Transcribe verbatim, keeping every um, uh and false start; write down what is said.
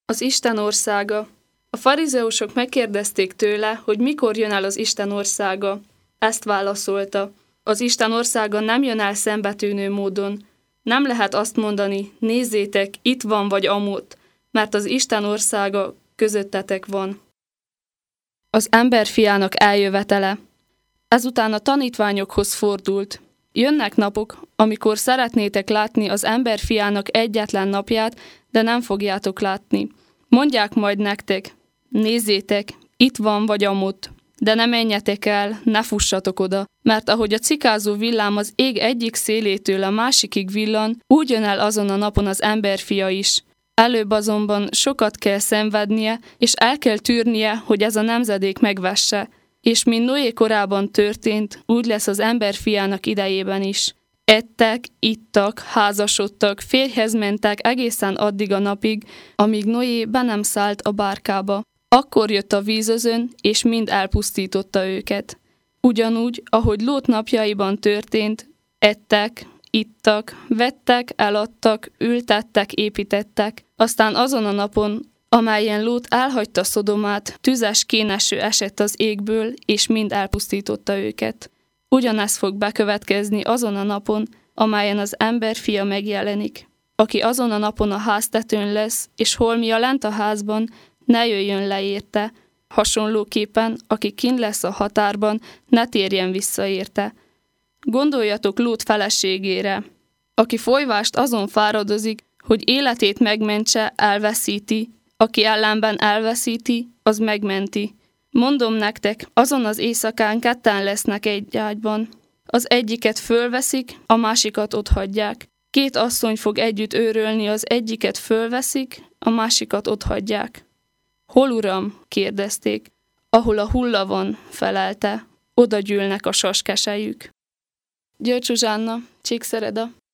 Az Isten országa. A farizeusok megkérdezték tőle, hogy mikor jön el az Isten országa. Ezt válaszolta: az Isten országa nem jön el szembetűnő módon. Nem lehet azt mondani: nézzétek, itt van vagy amott, mert az Isten országa közöttetek van. Az emberfiának eljövetele. Ezután a tanítványokhoz fordult: jönnek napok, amikor szeretnétek látni az emberfiának egyetlen napját, de nem fogjátok látni. Mondják majd nektek: nézzétek, itt van vagy amott, de ne menjetek el, ne fussatok oda, mert ahogy a cikázó villám az ég egyik szélétől a másikig villan, úgy jön el azon a napon az emberfia is. Előbb azonban sokat kell szenvednie, és el kell tűrnie, hogy ez a nemzedék megvesse, és mint Noé korában történt, úgy lesz az emberfiának idejében is. Ettek, ittak, házasodtak, férjhez mentek egészen addig a napig, amíg Noé be nem szállt a bárkába. Akkor jött a vízözön, és mind elpusztította őket. Ugyanúgy, ahogy Lót napjaiban történt, ettek, ittak, vettek, eladtak, ültettek, építettek. Aztán azon a napon, amelyen Lót elhagyta Szodomát, tüzes kéneső esett az égből, és mind elpusztította őket. Ugyanez fog bekövetkezni azon a napon, amelyen az emberfia megjelenik. Aki azon a napon a háztetőn lesz, és holmia lent a házban, ne jöjjön le érte. Hasonlóképpen, aki kint lesz a határban, ne térjen vissza érte. Gondoljatok Lót feleségére. Aki folyvást azon fáradozik, hogy életét megmentse, elveszíti, aki ellenben elveszíti, az megmenti. Mondom nektek, azon az éjszakán ketten lesznek egy ágyban. Az egyiket fölveszik, a másikat otthagyják. Két asszony fog együtt őrölni, az egyiket fölveszik, a másikat otthagyják. Hol, uram? Kérdezték. Ahol a hulla van, felelte. Oda gyűlnek a saskesejük. György Zsuzsánna, Csíkszereda.